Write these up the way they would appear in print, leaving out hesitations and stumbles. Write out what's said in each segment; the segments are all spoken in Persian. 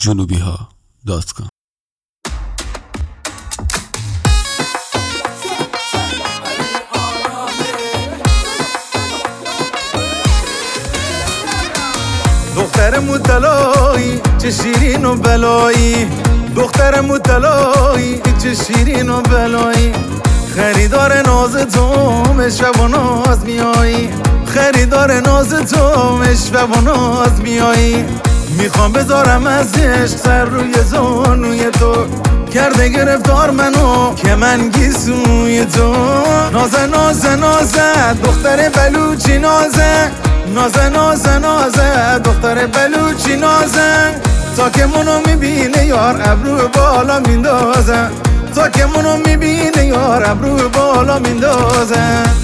junubiha.com. دختر مطلعی چه شیرین و بلایی، دختر مطلعی چه شیرین و بلایی، خریدار ناز تو شب و ناز میایی، خریدار ناز تو شب و ناز میایی. میخوام بذارم از عشق سر روی زانوی تو، کرده گرفتار منو که من گیسوی تو. نازه نازه نازه دختر بلوچی نازه، نازه نازه نازه دختر بلوچی نازه، تا که منو میبینه یار ابرو بالا میندازه، تا که منو میبینه یار ابرو بالا میندازه.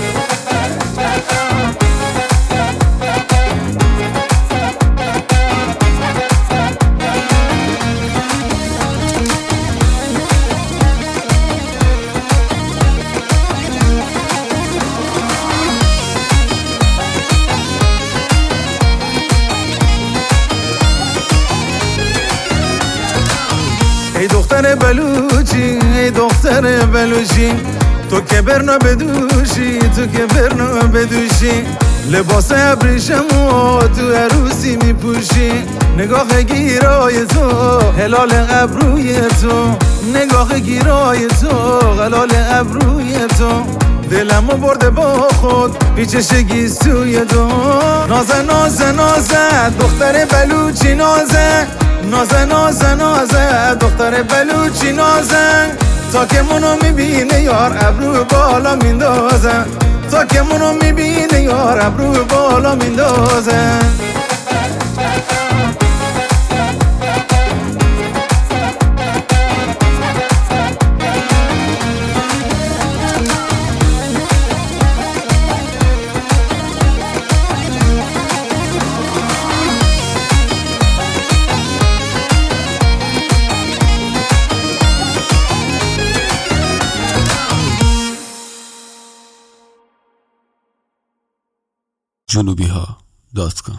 ای دختر بلوچی، ای دختر بلوچی، تو که برنا بدوشی، تو که برنا بدوشی، لباس ابریشمو تو عروسی میپوشی، نگاه گیرای تو هلال ابروی تو، نگاه گیرای تو هلال ابروی تو، دلمو برده با خود پیچش گیسوی تو. نازه نازه نازه دختر بلوچی نازه، نازه نازه نازه دختر بلوچی نازه، تا که منو میبینه یار ابرو بالا میندازه، تا که منو میبینه یار ابرو بالا میندازه. junubiha.com